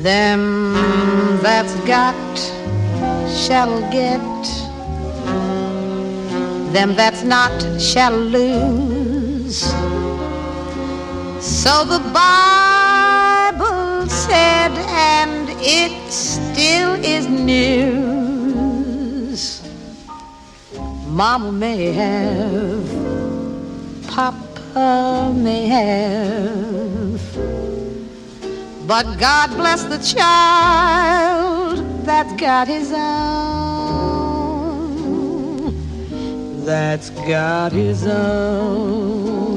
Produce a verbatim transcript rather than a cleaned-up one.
Them that's got shall get, them that's not shall lose. So the Bible said, and it still is news. Mama may have, Papa may have, but God bless the child that's got his own, that's got his own.